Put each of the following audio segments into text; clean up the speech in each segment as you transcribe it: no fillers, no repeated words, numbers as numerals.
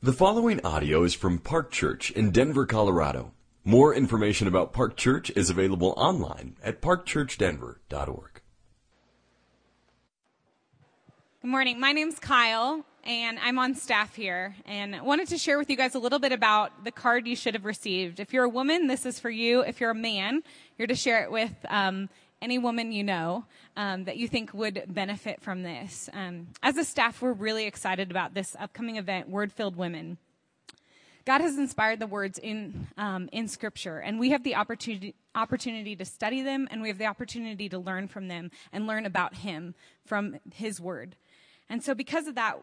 The following audio is from Park Church in Denver, Colorado. More information about Park Church is available online at parkchurchdenver.org. Good morning. My name's Kyle, and I'm on staff here. And I wanted to share with you guys a little bit about the card you should have received. If you're a woman, this is for you. If you're a man, you're to share it with any woman you know that you think would benefit from this. As a staff, we're really excited about this upcoming event, Word-Filled Women. God has inspired the words in Scripture, and we have the opportunity to study them, and we have the opportunity to learn from them and learn about Him from His Word. And so because of that,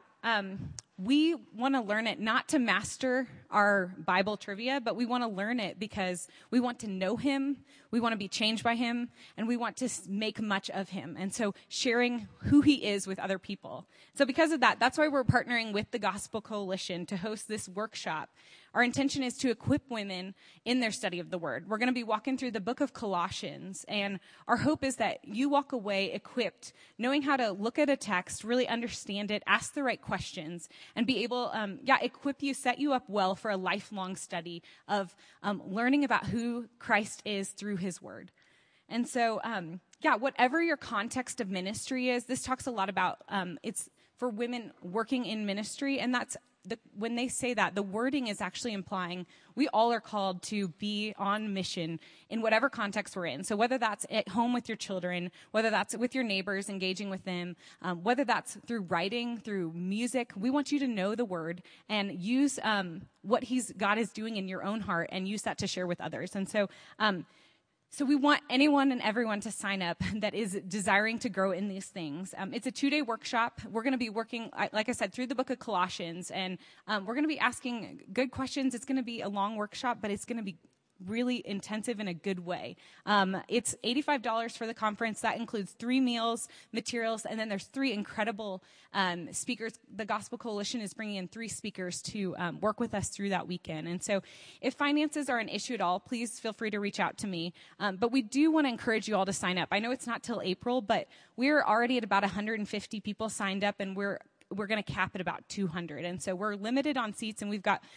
we want to learn it not to master our Bible trivia, but we want to learn it because we want to know Him, we want to be changed by Him, and we want to make much of Him. And so sharing who He is with other people. So because of that, that's why we're partnering with the Gospel Coalition to host this workshop. Our intention is to equip women in their study of the Word. We're going to be walking through the book of Colossians, and our hope is that you walk away equipped, knowing how to look at a text, really understand it, ask the right questions, and be able, equip you, set you up well for a lifelong study of learning about who Christ is through His Word. And so, whatever your context of ministry is, this talks a lot about, it's for women working in ministry, and that's when they say that, the wording is actually implying we all are called to be on mission in whatever context we're in. So whether that's at home with your children, whether that's with your neighbors, engaging with them, whether that's through writing, through music, we want you to know the Word and use what God is doing in your own heart and use that to share with others. And so So we want anyone and everyone to sign up that is desiring to grow in these things. It's a 2-day workshop. We're going to be working, like I said, through the book of Colossians, and we're going to be asking good questions. It's going to be a long workshop, but it's going to be really intensive in a good way. It's $85 for the conference. That includes 3 meals, materials, and then there's 3 incredible speakers. The Gospel Coalition is bringing in 3 speakers to work with us through that weekend. And so if finances are an issue at all, please feel free to reach out to me. But we do want to encourage you all to sign up. I know it's not till April, but we're already at about 150 people signed up, and we're going to cap at about 200. And so we're limited on seats, and we've got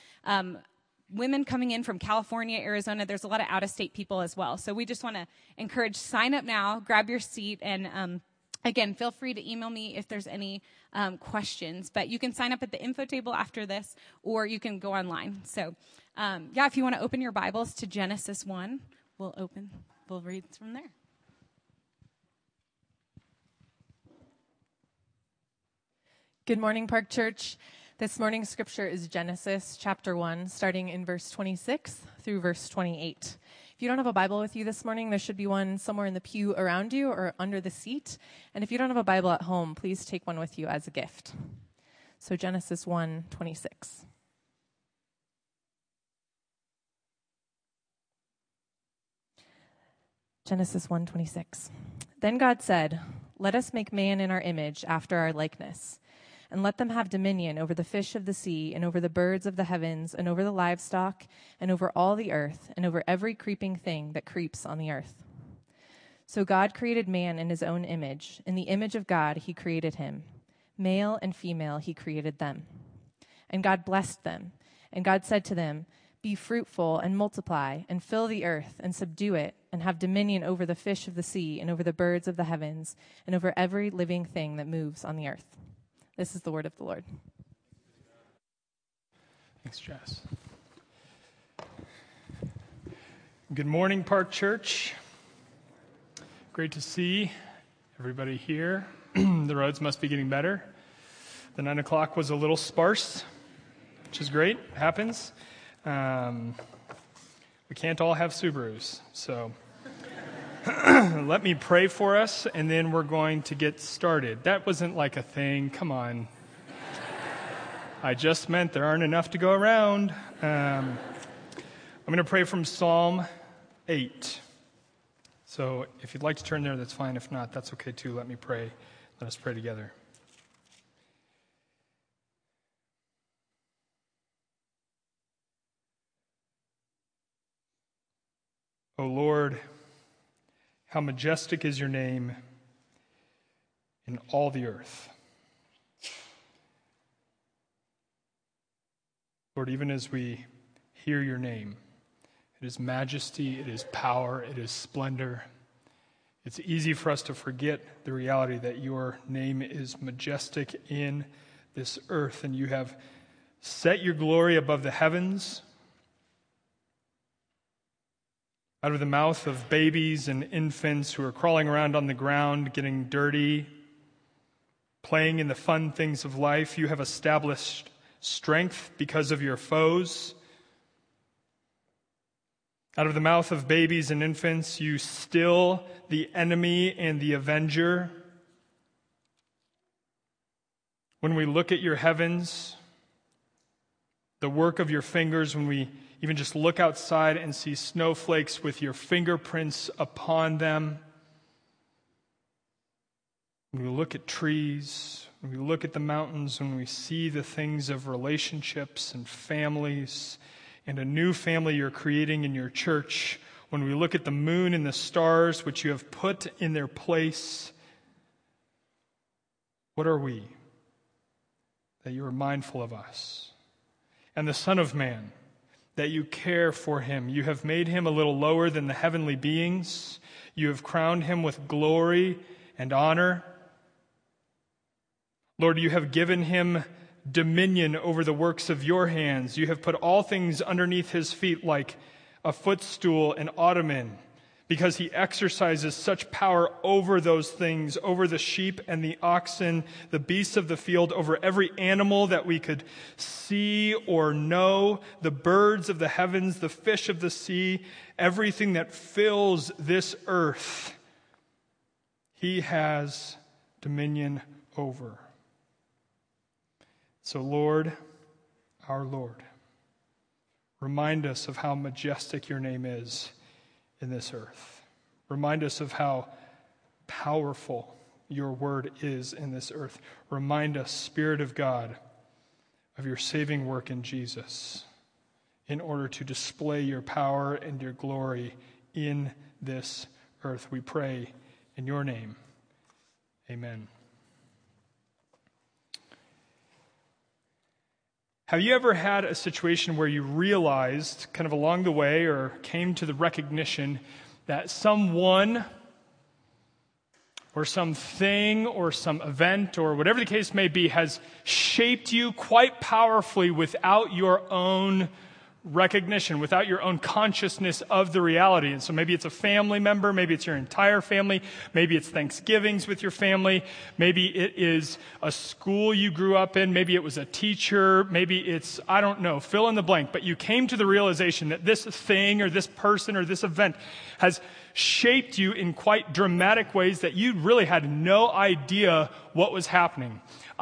women coming in from California, Arizona. There's a lot of out-of-state people as well. So we just want to encourage, sign up now, grab your seat, and again, feel free to email me if there's any questions. But you can sign up at the info table after this, or you can go online. So, if you want to open your Bibles to Genesis 1, we'll read from there. Good morning, Park Church. This morning's scripture is Genesis chapter 1, starting in verse 26 through verse 28. If you don't have a Bible with you this morning, there should be one somewhere in the pew around you or under the seat. And if you don't have a Bible at home, please take one with you as a gift. So Genesis 1:26. Genesis 1:26. Then God said, "Let us make man in our image, after our likeness. And let them have dominion over the fish of the sea, and over the birds of the heavens, and over the livestock, and over all the earth, and over every creeping thing that creeps on the earth." So God created man in His own image. In the image of God He created him. Male and female He created them. And God blessed them. And God said to them, "Be fruitful and multiply, and fill the earth, and subdue it, and have dominion over the fish of the sea, and over the birds of the heavens, and over every living thing that moves on the earth." This is the word of the Lord. Thanks, Jess. Good morning, Park Church. Great to see everybody here. The roads must be getting better. The 9 o'clock was a little sparse, which is great. It happens. We can't all have Subarus, so let me pray for us, and then we're going to get started. That wasn't like a thing. Come on. I just meant there aren't enough to go around. I'm going to pray from Psalm 8. So if you'd like to turn there, that's fine. If not, that's okay too. Let me pray. Let us pray together. O Lord, how majestic is your name in all the earth. Lord, even as we hear your name, it is majesty, it is power, it is splendor. It's easy for us to forget the reality that your name is majestic in this earth, and you have set your glory above the heavens. Out of the mouth of babies and infants who are crawling around on the ground, getting dirty, playing in the fun things of life, you have established strength because of your foes. Out of the mouth of babies and infants, you still the enemy and the avenger. When we look at your heavens, the work of your fingers, when we even just look outside and see snowflakes with your fingerprints upon them, when we look at trees, when we look at the mountains, when we see the things of relationships and families and a new family you're creating in your church, when we look at the moon and the stars which you have put in their place, what are we that you are mindful of us? And the Son of Man, that you care for him. You have made him a little lower than the heavenly beings. You have crowned him with glory and honor. Lord, you have given him dominion over the works of your hands. You have put all things underneath his feet like a footstool, an ottoman, because he exercises such power over those things, over the sheep and the oxen, the beasts of the field, over every animal that we could see or know, the birds of the heavens, the fish of the sea, everything that fills this earth, he has dominion over. So, Lord, our Lord, remind us of how majestic your name is in this earth. Remind us of how powerful your word is in this earth. Remind us, Spirit of God, of your saving work in Jesus in order to display your power and your glory in this earth. We pray in your name. Amen. Have you ever had a situation where you realized, kind of along the way, or came to the recognition that someone or something or some event or whatever the case may be has shaped you quite powerfully without your own recognition, without your own consciousness of the reality? And so maybe it's a family member, maybe it's your entire family, maybe it's Thanksgivings with your family, maybe it is a school you grew up in, maybe it was a teacher, maybe it's, I don't know, fill in the blank, but you came to the realization that this thing or this person or this event has shaped you in quite dramatic ways that you really had no idea what was happening.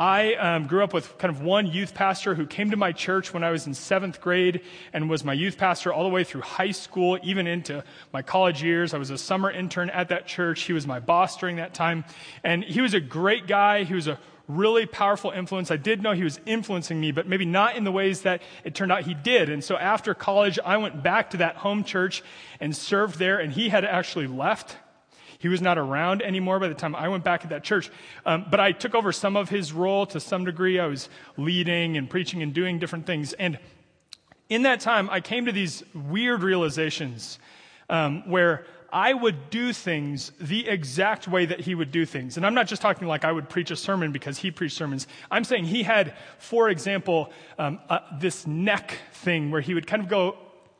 I grew up with kind of one youth pastor who came to my church when I was in 7th grade and was my youth pastor all the way through high school, even into my college years. I was a summer intern at that church. He was my boss during that time. And he was a great guy. He was a really powerful influence. I did know he was influencing me, but maybe not in the ways that it turned out he did. And so after college, I went back to that home church and served there, and he had actually left. He was not around anymore by the time I went back at that church. But I took over some of his role to some degree. I was leading and preaching and doing different things. And in that time, I came to these weird realizations where I would do things the exact way that he would do things. And I'm not just talking like I would preach a sermon because he preached sermons. I'm saying he had, for example, this neck thing where he would kind of go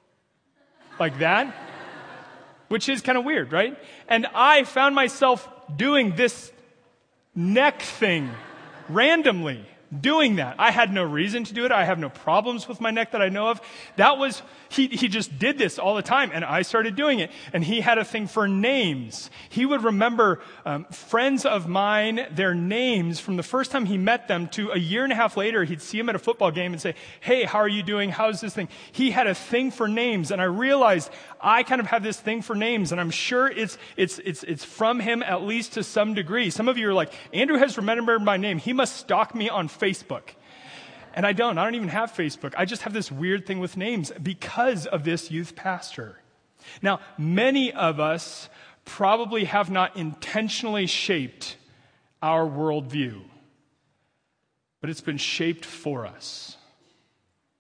like that, which is kind of weird, right? And I found myself doing this neck thing randomly. Doing that. I had no reason to do it. I have no problems with my neck that I know of. That was, he just did this all the time, and I started doing it. And he had a thing for names. He would remember friends of mine, their names from the first time he met them to a year and a half later, he'd see them at a football game and say, "Hey, how are you doing? How's this thing?" He had a thing for names, and I realized I kind of have this thing for names, and I'm sure it's from him at least to some degree. Some of you are like, "Andrew has remembered my name. He must stalk me on Facebook." And I don't even have Facebook. I just have this weird thing with names because of this youth pastor. Now, many of us probably have not intentionally shaped our worldview, but it's been shaped for us.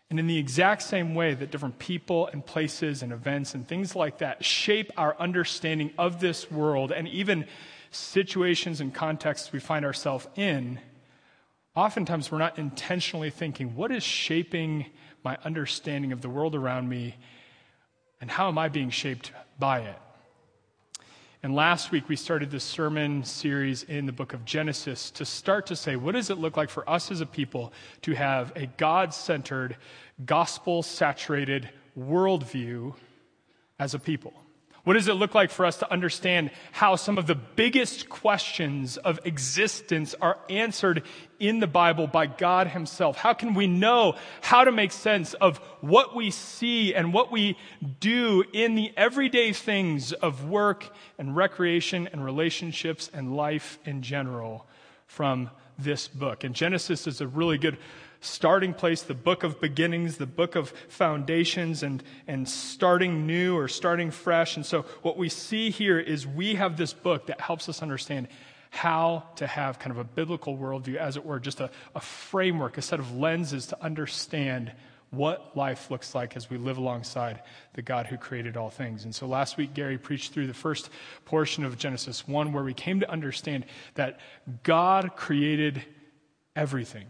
And in the exact same way that different people and places and events and things like that shape our understanding of this world and even situations and contexts we find ourselves in, oftentimes we're not intentionally thinking, what is shaping my understanding of the world around me, and how am I being shaped by it? And last week we started this sermon series in the book of Genesis to start to say, what does it look like for us as a people to have a God-centered, gospel-saturated worldview as a people? What does it look like for us to understand how some of the biggest questions of existence are answered in the Bible by God himself? How can we know how to make sense of what we see and what we do in the everyday things of work and recreation and relationships and life in general from this book? And Genesis is a really good starting place, the book of beginnings, the book of foundations, and starting new or starting fresh. And so what we see here is we have this book that helps us understand how to have kind of a biblical worldview, as it were, just a framework, a set of lenses to understand what life looks like as we live alongside the God who created all things. And so last week, Gary preached through the first portion of Genesis 1, where we came to understand that God created everything.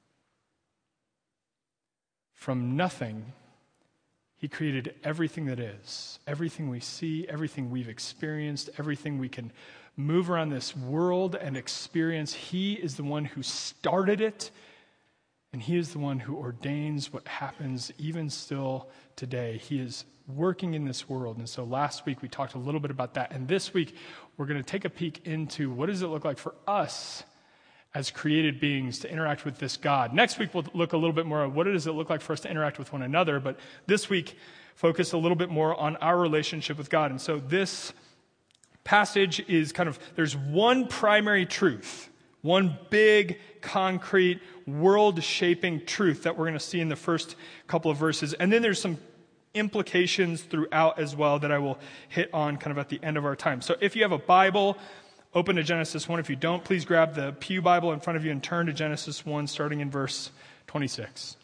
From nothing, he created everything that is, everything we see, everything we've experienced, everything we can move around this world and experience. He is the one who started it, and he is the one who ordains what happens even still today. He is working in this world. And so last week we talked a little bit about that. And this week we're going to take a peek into what does it look like for us as created beings to interact with this God. Next week, we'll look a little bit more at what does it look like for us to interact with one another. But this week, focus a little bit more on our relationship with God. And so this passage is there's one primary truth, one big, concrete, world-shaping truth that we're going to see in the first couple of verses. And then there's some implications throughout as well that I will hit on at the end of our time. So if you have a Bible, open to Genesis 1. If you don't, please grab the Pew Bible in front of you and turn to Genesis 1, starting in verse 26.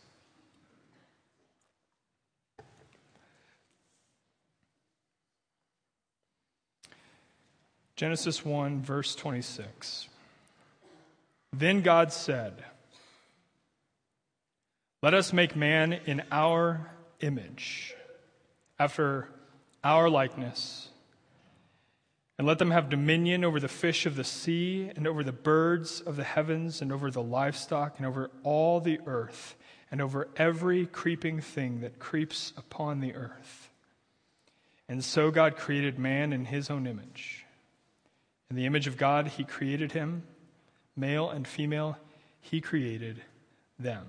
Genesis 1, verse 26. Then God said, "Let us make man in our image, after our likeness, and let them have dominion over the fish of the sea, and over the birds of the heavens, and over the livestock, and over all the earth, and over every creeping thing that creeps upon the earth." And so God created man in his own image. In the image of God he created him, male and female he created them.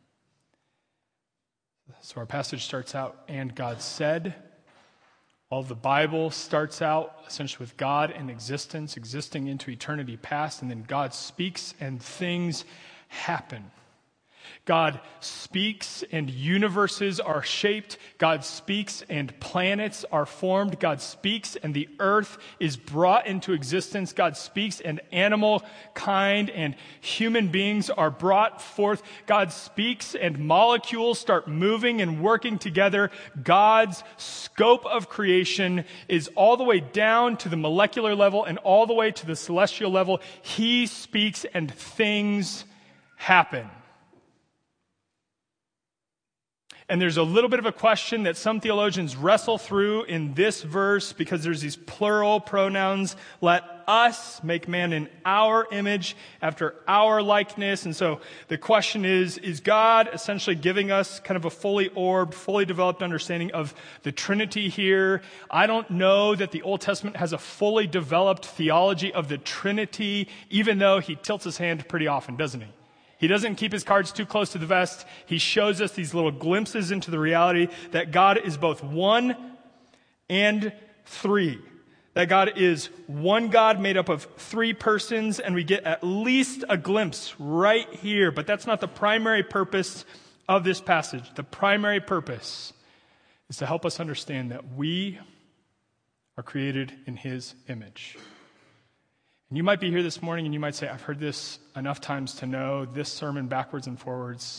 So our passage starts out, "And God said." All the Bible starts out essentially with God in existence, existing into eternity past, and then God speaks and things happen. God speaks and universes are shaped. God speaks and planets are formed. God speaks and the earth is brought into existence. God speaks and animal kind and human beings are brought forth. God speaks and molecules start moving and working together. God's scope of creation is all the way down to the molecular level and all the way to the celestial level. He speaks and things happen. And there's a little bit of a question that some theologians wrestle through in this verse because there's these plural pronouns. Let us make man in our image, after our likeness. And so the question is God essentially giving us kind of a fully orbed, fully developed understanding of the Trinity here? I don't know that the Old Testament has a fully developed theology of the Trinity, even though he tilts his hand pretty often, doesn't he? He doesn't keep his cards too close to the vest. He shows us these little glimpses into the reality that God is both one and three. That God is one God made up of three persons, and we get at least a glimpse right here. But that's not the primary purpose of this passage. The primary purpose is to help us understand that we are created in his image. And you might be here this morning and you might say, I've heard this enough times to know this sermon backwards and forwards,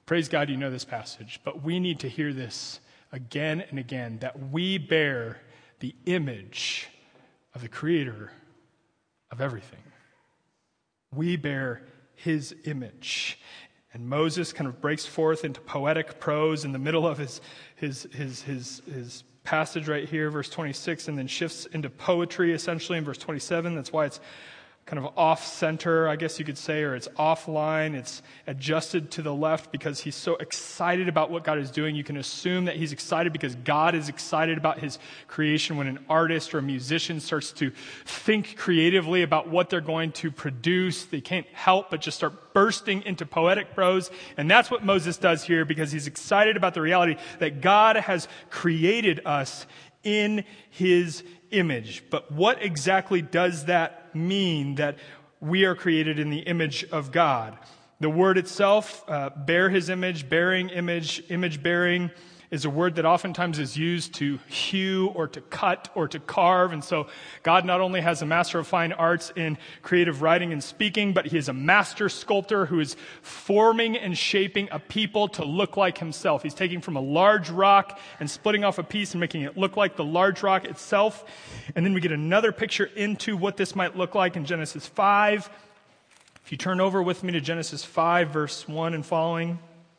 Praise God you know this passage, but we need to hear this again and again, that we bear the image of the Creator of everything. We bear his image. And Moses kind of breaks forth into poetic prose in the middle of his passage right here, verse 26, and then shifts into poetry essentially in verse 27. That's why it's kind of off-center, I guess you could say, or it's offline. It's adjusted to the left because he's so excited about what God is doing. You can assume that he's excited because God is excited about his creation. When an artist or a musician starts to think creatively about what they're going to produce, they can't help but just start bursting into poetic prose. And that's what Moses does here, because he's excited about the reality that God has created us in his image. But what exactly does that mean, that we are created in the image of God? The word itself, bear his image, bearing image, image bearing, is a word that oftentimes is used to hew or to cut or to carve. And so God not only has a master of fine arts in creative writing and speaking, but he is a master sculptor who is forming and shaping a people to look like himself. He's taking from a large rock and splitting off a piece and making it look like the large rock itself. And then we get another picture into what this might look like in Genesis 5. If you turn over with me to Genesis 5, verse 1 and following,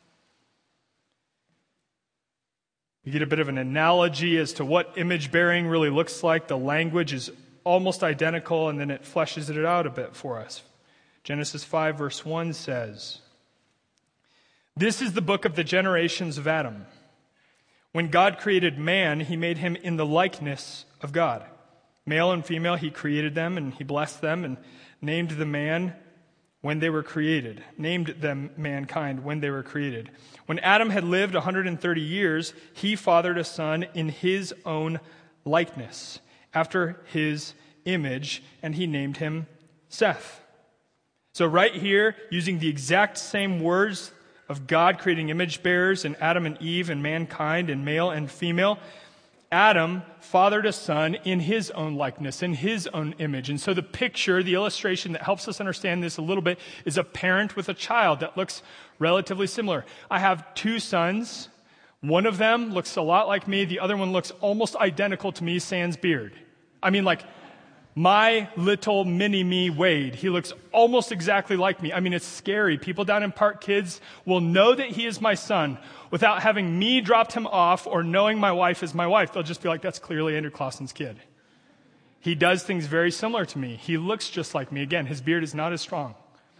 you get a bit of an analogy as to what image bearing really looks like. The language is almost identical, and then it fleshes it out a bit for us. Genesis 5, verse 1 says, "This is the book of the generations of Adam. When God created man, he made him in the likeness of God. Male and female, he created them, and he blessed them, and named the man when they were created, named them mankind when they were created. When Adam had lived 130 years, he fathered a son in his own likeness, after his image, and he named him Seth." So right here, using the exact same words of God creating image bearers in Adam and Eve and mankind and male and female, Adam fathered a son in his own likeness, in his own image. And so the picture, the illustration that helps us understand this a little bit, is a parent with a child that looks relatively similar. I have two sons. One of them looks a lot like me. The other one looks almost identical to me, sans beard. I mean, like my little mini-me Wade. He looks almost exactly like me. I mean, it's scary. People down in Park Kids will know that he is my son without having me dropped him off or knowing my wife is my wife. They'll just be like, that's clearly Andrew Clausen's kid. He does things very similar to me. He looks just like me. Again, his beard is not as strong.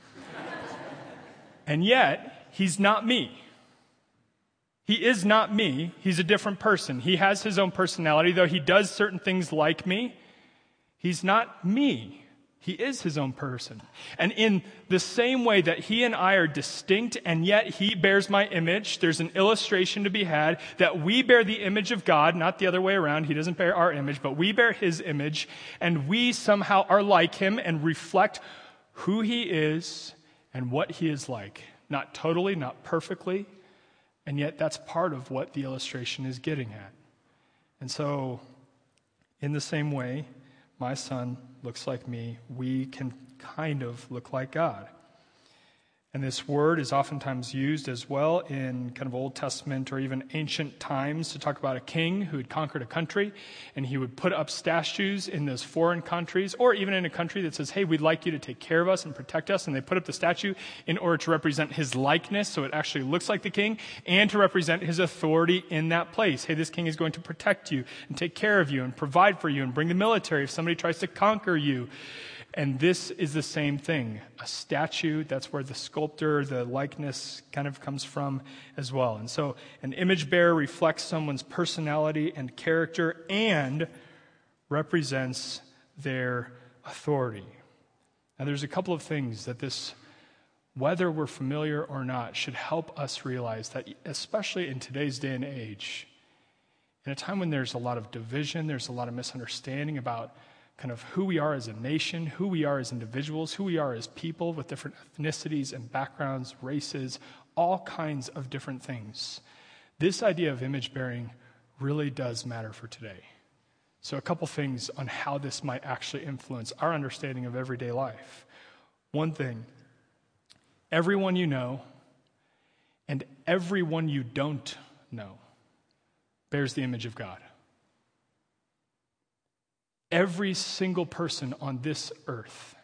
And yet, he's not me. He is not me. He's a different person. He has his own personality, though he does certain things like me. He's not me. He is his own person. And in the same way that he and I are distinct, and yet he bears my image, there's an illustration to be had that we bear the image of God, not the other way around. He doesn't bear our image, but we bear his image, and we somehow are like him and reflect who he is and what he is like. Not totally, not perfectly, and yet that's part of what the illustration is getting at. And so, in the same way, my son looks like me. We can kind of look like God. And this word is oftentimes used as well in kind of Old Testament or even ancient times to talk about a king who had conquered a country, and he would put up statues in those foreign countries, or even in a country that says, hey, we'd like you to take care of us and protect us, and they put up the statue in order to represent his likeness, so it actually looks like the king, and to represent his authority in that place. Hey, this king is going to protect you and take care of you and provide for you and bring the military if somebody tries to conquer you. And this is the same thing. A statue, that's where the sculptor, the likeness kind of comes from as well. And so an image bearer reflects someone's personality and character and represents their authority. Now there's a couple of things that this, whether we're familiar or not, should help us realize that, especially in today's day and age, in a time when there's a lot of division, there's a lot of misunderstanding about kind of who we are as a nation, who we are as individuals, who we are as people with different ethnicities and backgrounds, races, all kinds of different things. This idea of image bearing really does matter for today. So a couple things on how this might actually influence our understanding of everyday life. One thing, everyone you know And everyone you don't know bears the image of God. Every single person on this earth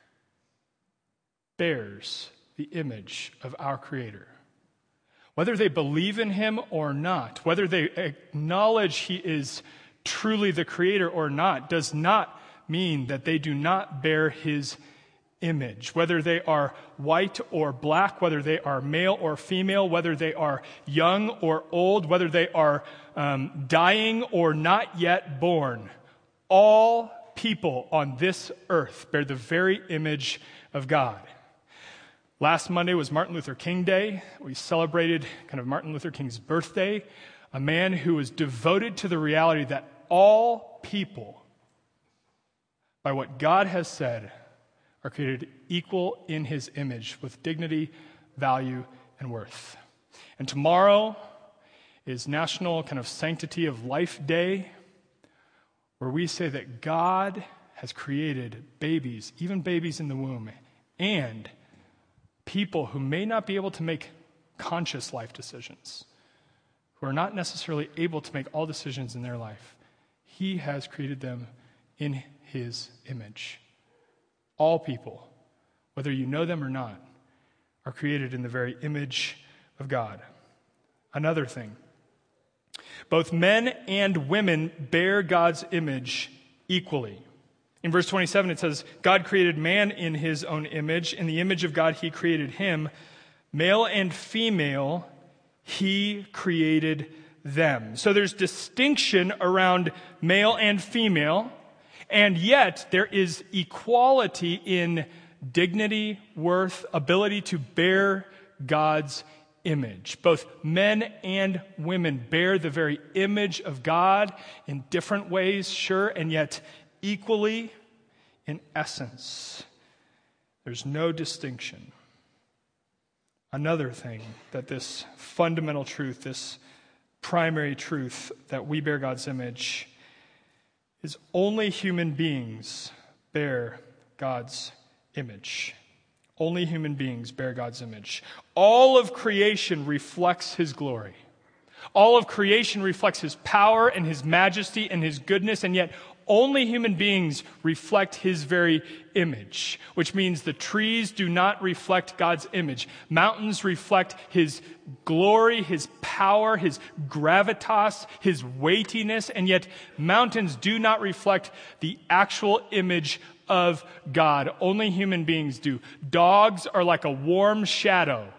bears the image of our Creator. Whether they believe in him or not, whether they acknowledge he is truly the Creator or not, does not mean that they do not bear his image. Whether they are white or black, whether they are male or female, whether they are young or old, whether they are dying or not yet born, all people on this earth bear the very image of God. Last Monday was Martin Luther King Day. We celebrated kind of Martin Luther King's birthday, a man who was devoted to the reality that all people, by what God has said, are created equal in his image with dignity, value, and worth. And tomorrow is National kind of Sanctity of Life Day, where we say that God has created babies, even babies in the womb, and people who may not be able to make conscious life decisions, who are not necessarily able to make all decisions in their life. He has created them in his image. All people, whether you know them or not, are created in the very image of God. Another thing, both men and women bear God's image equally. In verse 27, it says, God created man in his own image. In the image of God, he created him. Male and female, he created them. So there's distinction around male and female, and yet there is equality in dignity, worth, ability to bear God's image. Both men and women bear the very image of God in different ways, sure, and yet equally in essence. There's no distinction. Another thing that this fundamental truth, this primary truth that we bear God's image, is only human beings bear God's image. Only human beings bear God's image. All of creation reflects his glory. All of creation reflects his power and his majesty and his goodness, and yet only human beings reflect his very image, which means the trees do not reflect God's image. Mountains reflect his glory, his power, his gravitas, his weightiness, and yet mountains do not reflect the actual image of God. Only human beings do. Dogs are like a warm shadow.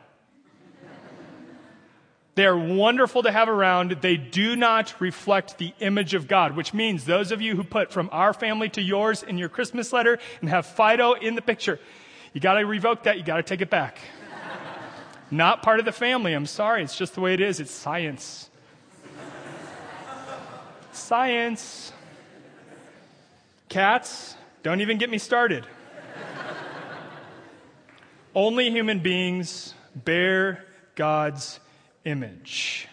They are wonderful to have around. They do not reflect the image of God, which means those of you who put from our family to yours in your Christmas letter and have Fido in the picture, you got to revoke that. You got to take it back. Not part of the family. I'm sorry. It's just the way it is. It's science. Science. Cats, don't even get me started. Only human beings bear God's image.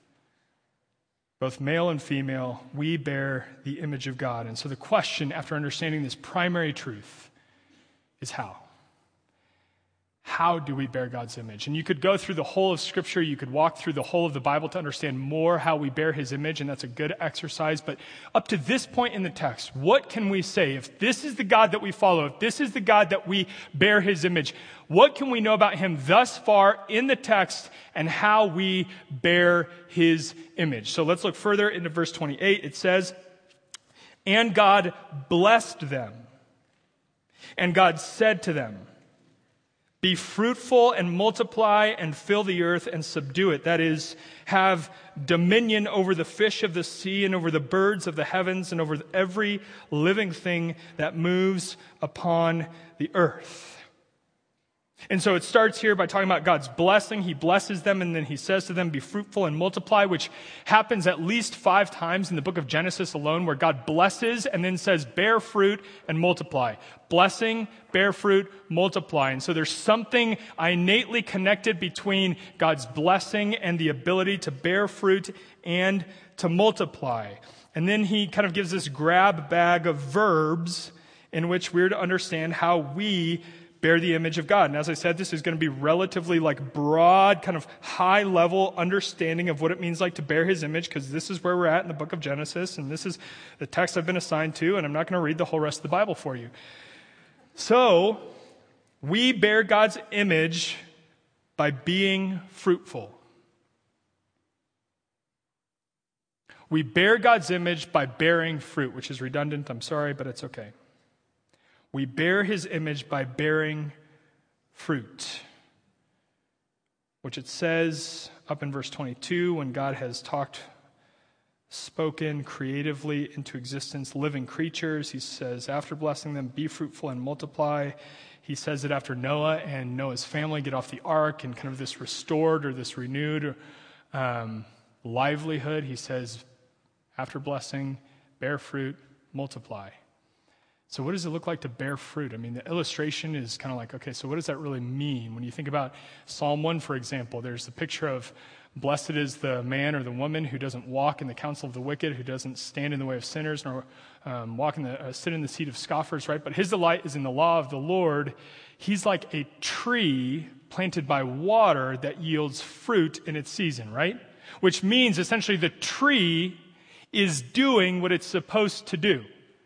Both male and female, we bear the image of God. And so the question, after understanding this primary truth, is how? How do we bear God's image? And you could go through the whole of Scripture, you could walk through the whole of the Bible to understand more how we bear his image, and that's a good exercise. But up to this point in the text, what can we say? If this is the God that we follow, if this is the God that we bear his image, what can we know about him thus far in the text and how we bear his image? So let's look further into verse 28. It says, "And God blessed them, and God said to them, 'Be fruitful and multiply and fill the earth and subdue it.'" That is, have dominion over the fish of the sea and over the birds of the heavens and over every living thing that moves upon the earth. And so it starts here by talking about God's blessing. He blesses them, and then he says to them, "Be fruitful and multiply," which happens at least 5 times in the book of Genesis alone, where God blesses and then says, "Bear fruit and multiply." Blessing, bear fruit, multiply. And so there's something innately connected between God's blessing and the ability to bear fruit and to multiply. And then he kind of gives this grab bag of verbs in which we're to understand how we bear the image of God. And as I said, this is going to be relatively like broad, kind of high level understanding of what it means like to bear his image, because this is where we're at in the book of Genesis, and this is the text I've been assigned to, and I'm not going to read the whole rest of the Bible for you. So, we bear God's image by being fruitful. We bear God's image by bearing fruit, which is redundant, I'm sorry, but it's okay. We bear his image by bearing fruit, which it says up in verse 22, when God has spoken creatively into existence living creatures, he says, after blessing them, be fruitful and multiply. He says it after Noah and Noah's family get off the ark and kind of this restored or this renewed livelihood. He says, after blessing, bear fruit, multiply. So what does it look like to bear fruit? I mean, the illustration is kind of like, okay, so what does that really mean? When you think about Psalm 1, for example, there's the picture of blessed is the man or the woman who doesn't walk in the counsel of the wicked, who doesn't stand in the way of sinners, nor sit in the seat of scoffers, right? But his delight is in the law of the Lord. He's like a tree planted by water that yields fruit in its season, right? Which means essentially the tree is doing what it's supposed to do.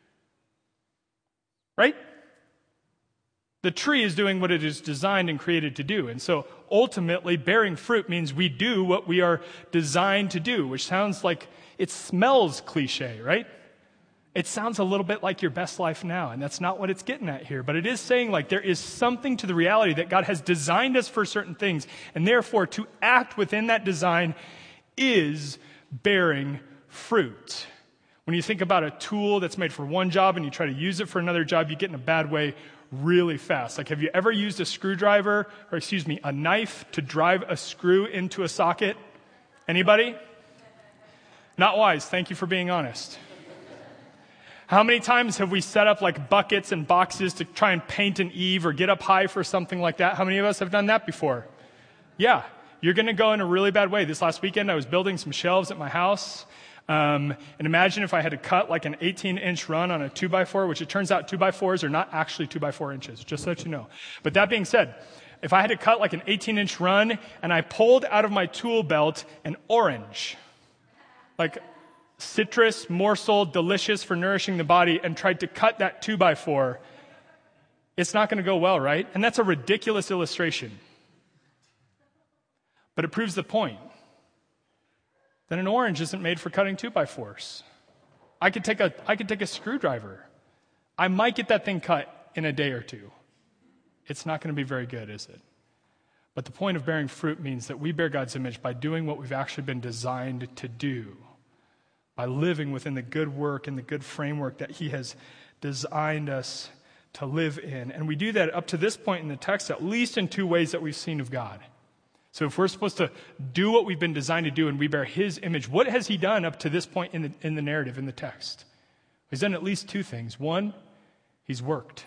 Right? The tree is doing what it is designed and created to do. And so ultimately, bearing fruit means we do what we are designed to do, which sounds like, it smells cliche, right? It sounds a little bit like your best life now, and that's not what it's getting at here. But it is saying like there is something to the reality that God has designed us for certain things, and therefore to act within that design is bearing fruit. When you think about a tool that's made for one job and you try to use it for another job, you get in a bad way really fast. Like, have you ever used a knife to drive a screw into a socket? Anybody? Not wise. Thank you for being honest. How many times have we set up like buckets and boxes to try and paint an eave or get up high for something like that? How many of us have done that before? Yeah, you're going to go in a really bad way. This last weekend, I was building some shelves at my house. And imagine if I had to cut like an 18-inch run on a 2x4, which it turns out 2x4s are not actually 2x4 inches, just so that you know. But that being said, if I had to cut like an 18-inch run and I pulled out of my tool belt an orange, like citrus morsel, delicious for nourishing the body, and tried to cut that 2x4, it's not going to go well, right? And that's a ridiculous illustration. But it proves the point. Then an orange isn't made for cutting 2x4s. I could take a screwdriver. I might get that thing cut in a day or two. It's not going to be very good, is it? But the point of bearing fruit means that we bear God's image by doing what we've actually been designed to do, by living within the good work and the good framework that he has designed us to live in. And we do that up to this point in the text, at least in two ways that we've seen of God. So if we're supposed to do what we've been designed to do and we bear his image, what has he done up to this point in the narrative, in the text? He's done at least two things. One, he's worked.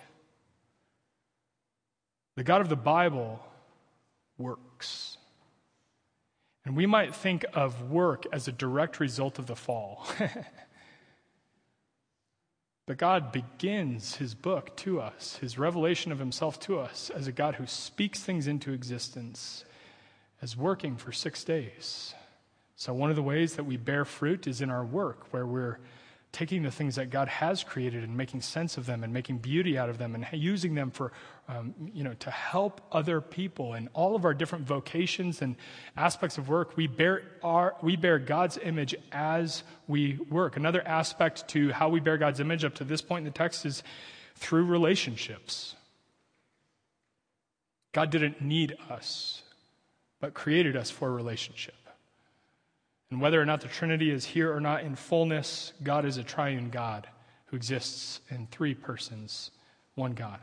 The God of the Bible works. And we might think of work as a direct result of the fall. But God begins his book to us, his revelation of himself to us, as a God who speaks things into existence, as working for 6 days. So one of the ways that we bear fruit is in our work, where we're taking the things that God has created and making sense of them and making beauty out of them and using them for, to help other people. And all of our different vocations and aspects of work, we bear God's image as we work. Another aspect to how we bear God's image up to this point in the text is through relationships. God didn't need us, but created us for a relationship. And whether or not the Trinity is here or not in fullness, God is a triune God who exists in three persons, one God.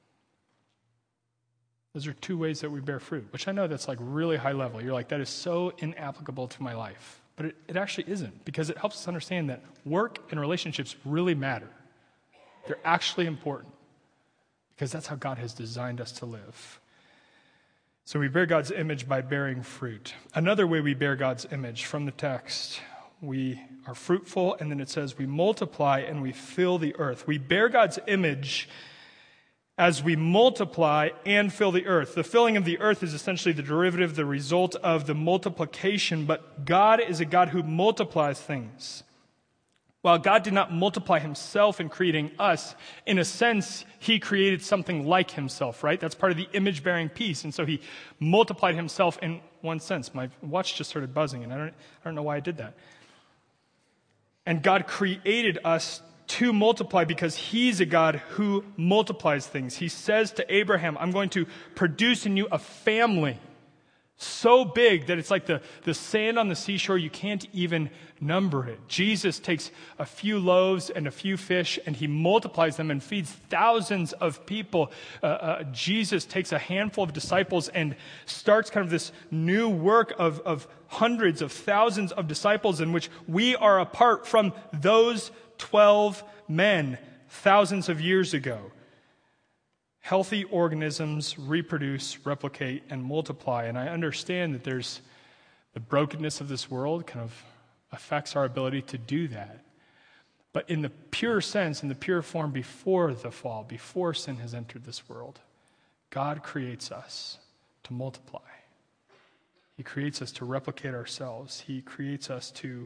Those are two ways that we bear fruit, which I know that's like really high level. You're like, that is so inapplicable to my life. But it actually isn't, because it helps us understand that work and relationships really matter. They're actually important, because that's how God has designed us to live. So we bear God's image by bearing fruit. Another way we bear God's image from the text, we are fruitful, and then it says we multiply and we fill the earth. We bear God's image as we multiply and fill the earth. The filling of the earth is essentially the derivative, the result of the multiplication, but God is a God who multiplies things. While God did not multiply himself in creating us, in a sense, he created something like himself, right? That's part of the image-bearing piece. And so he multiplied himself in one sense. My watch just started buzzing, and I don't know why I did that. And God created us to multiply because he's a God who multiplies things. He says to Abraham, I'm going to produce in you a family so big that it's like the sand on the seashore, you can't even number it. Jesus takes a few loaves and a few fish and he multiplies them and feeds thousands of people. Jesus takes a handful of disciples and starts kind of this new work of hundreds of thousands of disciples in which we are apart from those 12 men thousands of years ago. Healthy organisms reproduce, replicate, and multiply. And I understand that there's the brokenness of this world kind of affects our ability to do that. But in the pure sense, in the pure form before the fall, before sin has entered this world, God creates us to multiply. He creates us to replicate ourselves. He creates us to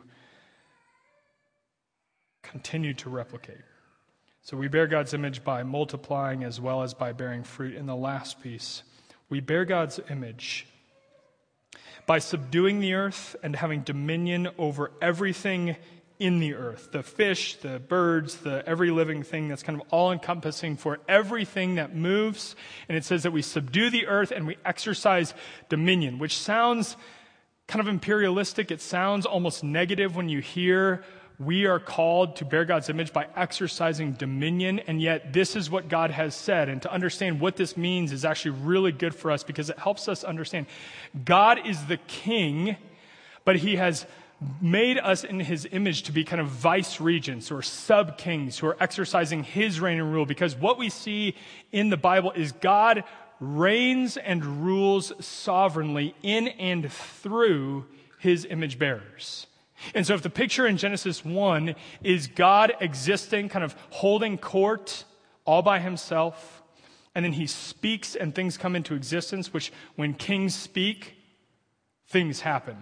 continue to replicate. So we bear God's image by multiplying as well as by bearing fruit. And the last piece, we bear God's image by subduing the earth and having dominion over everything in the earth. The fish, the birds, every living thing that's kind of all-encompassing for everything that moves. And it says that we subdue the earth and we exercise dominion, which sounds kind of imperialistic. It sounds almost negative when you hear we are called to bear God's image by exercising dominion, and yet this is what God has said. And to understand what this means is actually really good for us because it helps us understand God is the king, but he has made us in his image to be kind of vice regents or sub-kings who are exercising his reign and rule. Because what we see in the Bible is God reigns and rules sovereignly in and through his image bearers. And so if the picture in Genesis 1 is God existing, kind of holding court all by himself, and then he speaks and things come into existence, which when kings speak, things happen.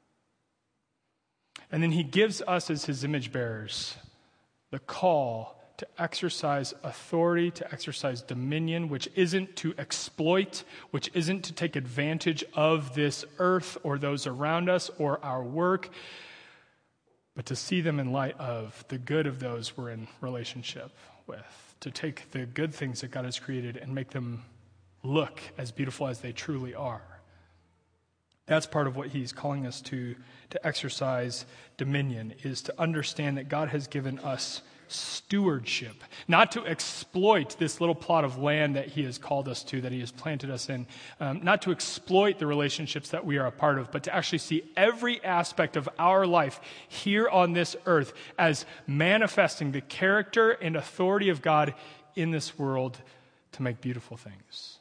And then he gives us as his image bearers the call to exercise authority, to exercise dominion, which isn't to exploit, which isn't to take advantage of this earth or those around us or our work, but to see them in light of the good of those we're in relationship with, to take the good things that God has created and make them look as beautiful as they truly are. That's part of what he's calling us to exercise dominion, is to understand that God has given us stewardship, not to exploit this little plot of land that he has called us to, that he has planted us in, not to exploit the relationships that we are a part of, but to actually see every aspect of our life here on this earth as manifesting the character and authority of God in this world to make beautiful things.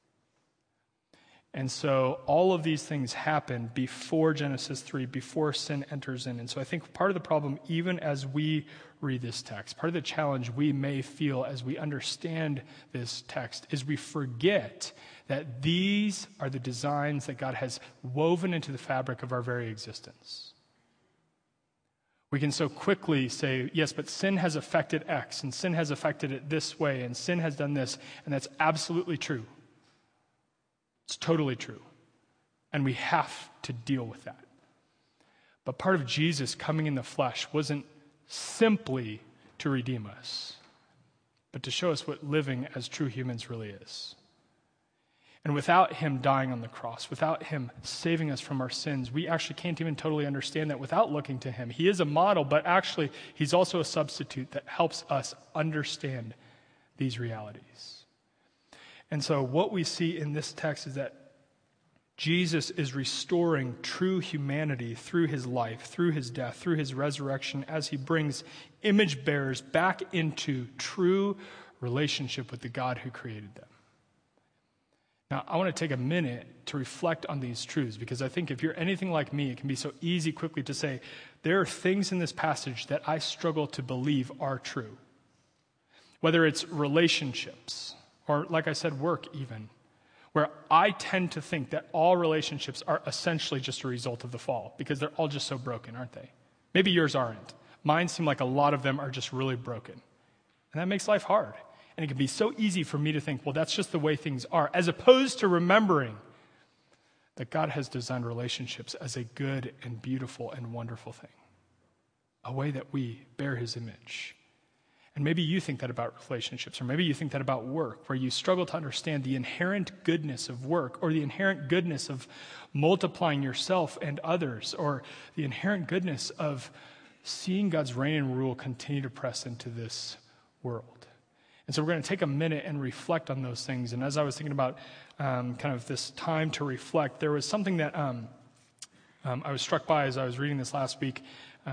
And so all of these things happen before Genesis 3, before sin enters in. And so I think part of the problem, even as we read this text, part of the challenge we may feel as we understand this text is we forget that these are the designs that God has woven into the fabric of our very existence. We can so quickly say, yes, but sin has affected X, and sin has affected it this way, and sin has done this, and that's absolutely true. It's totally true. And we have to deal with that. But part of Jesus coming in the flesh wasn't simply to redeem us, but to show us what living as true humans really is. And without him dying on the cross, without him saving us from our sins, we actually can't even totally understand that without looking to him. He is a model, but actually he's also a substitute that helps us understand these realities. And so what we see in this text is that Jesus is restoring true humanity through his life, through his death, through his resurrection, as he brings image bearers back into true relationship with the God who created them. Now, I want to take a minute to reflect on these truths, because I think if you're anything like me, it can be so easy quickly to say, there are things in this passage that I struggle to believe are true. Whether it's relationships, or like I said, work even, where I tend to think that all relationships are essentially just a result of the fall because they're all just so broken, aren't they? Maybe yours aren't. Mine seem like a lot of them are just really broken. And that makes life hard. And it can be so easy for me to think, well, that's just the way things are, as opposed to remembering that God has designed relationships as a good and beautiful and wonderful thing, a way that we bear his image. And maybe you think that about relationships, or maybe you think that about work, where you struggle to understand the inherent goodness of work, or the inherent goodness of multiplying yourself and others, or the inherent goodness of seeing God's reign and rule continue to press into this world. And so we're going to take a minute and reflect on those things. And as I was thinking about kind of this time to reflect, there was something that I was struck by as I was reading this last week.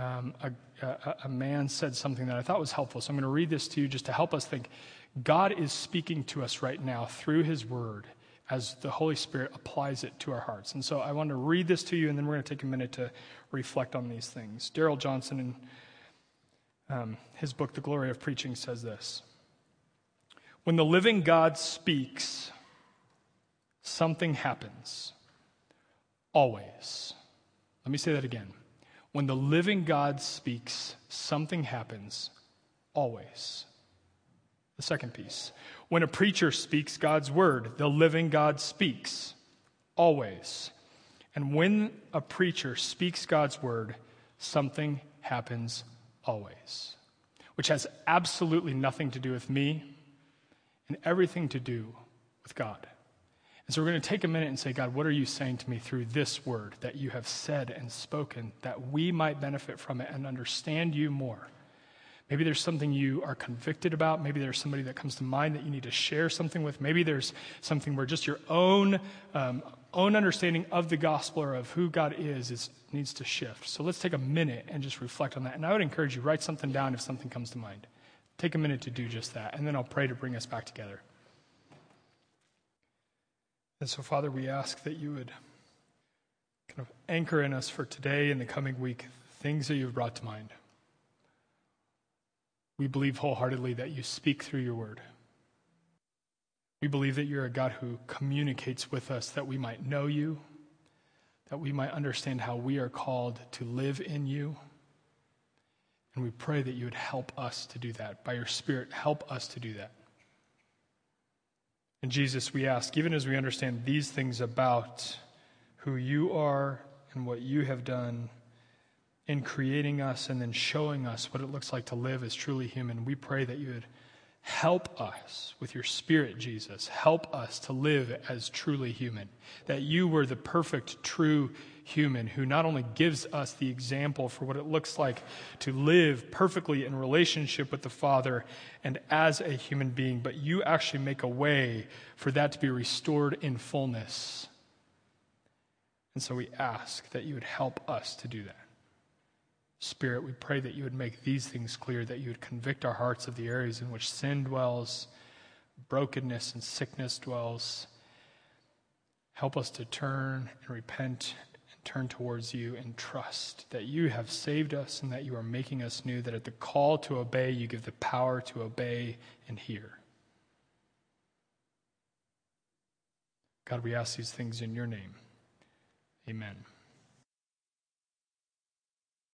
A man said something that I thought was helpful. So I'm going to read this to you just to help us think. God is speaking to us right now through his word as the Holy Spirit applies it to our hearts. And so I want to read this to you, and then we're going to take a minute to reflect on these things. Darrell Johnson, in his book, The Glory of Preaching, says this: when the living God speaks, something happens. Always. Let me say that again. When the living God speaks, something happens. Always. The second piece. When a preacher speaks God's word, the living God speaks. Always. And when a preacher speaks God's word, something happens always. Which has absolutely nothing to do with me and everything to do with God. And so we're going to take a minute and say, God, what are you saying to me through this word that you have said and spoken, that we might benefit from it and understand you more? Maybe there's something you are convicted about. Maybe there's somebody that comes to mind that you need to share something with. Maybe there's something where just your own understanding of the gospel or of who God is needs to shift. So let's take a minute and just reflect on that. And I would encourage you, write something down if something comes to mind. Take a minute to do just that, and then I'll pray to bring us back together. And so, Father, we ask that you would kind of anchor in us for today and the coming week things that you've brought to mind. We believe wholeheartedly that you speak through your word. We believe that you're a God who communicates with us that we might know you, that we might understand how we are called to live in you. And we pray that you would help us to do that. By your Spirit, help us to do that. And Jesus, we ask, even as we understand these things about who you are and what you have done in creating us and then showing us what it looks like to live as truly human, we pray that you would help us with your Spirit, Jesus. Help us to live as truly human. That you were the perfect, true human who not only gives us the example for what it looks like to live perfectly in relationship with the Father and as a human being, but you actually make a way for that to be restored in fullness. And so we ask that you would help us to do that. Spirit, we pray that you would make these things clear, that you would convict our hearts of the areas in which sin dwells, brokenness and sickness dwells. Help us to turn and repent and turn towards you and trust that you have saved us and that you are making us new, that at the call to obey, you give the power to obey and hear. God, we ask these things in your name. Amen.